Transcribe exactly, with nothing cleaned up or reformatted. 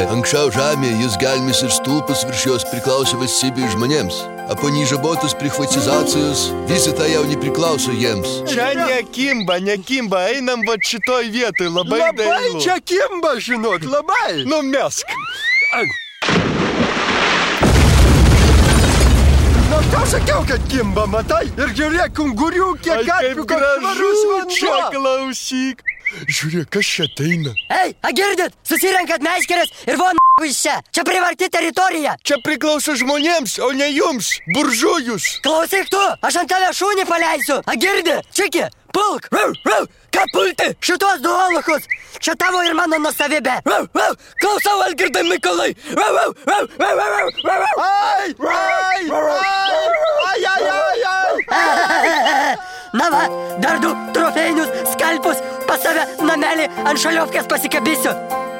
Anksčiau žemėje jis gelmis ir stulpus virš jos priklausė valstybei žmonėms. A po neįžabotus prihvatizacijos visi tai jau nepriklauso jiems. Čia nekimba, nekimba, einam va šitoj vietoj, labai dailu. Labai čia kimba, žinot, labai. Nu mesk. Na, tau sakiau, kad kimba, matai? Ir žiūrėk, ungurių, kiek atpių, kad švarus vanduo. Čia klausyk. Žiūrėk, kas čia ateina. Ei, a girdit, susirenkat meškerės ir von iš čia. Čia privarti teritorija. Čia priklauso žmonėms, o ne jums, buržujus. Klausyk tu, aš ant tave šunį paleisiu. A girdi, čiki, pulk. Rau, rau. Ką pulti? Šitos du olakus. Čia tavo ir mano nuosavybė. Rau, rau. Klausau, Algirdai Mykolai. Rau, rau, rau, rau, rau, rau, rau. Ai, ai, ai, ai, ai, ai. Na va, dar du trofėjinius skalpus pas save namelį ant šaliovkės pasikabysiu.